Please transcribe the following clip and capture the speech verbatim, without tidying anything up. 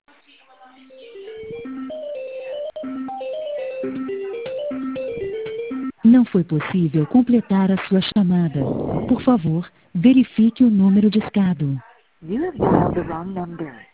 Não foi possível completar a sua chamada. Por favor, verifique o número discado. You have dialed the wrong number.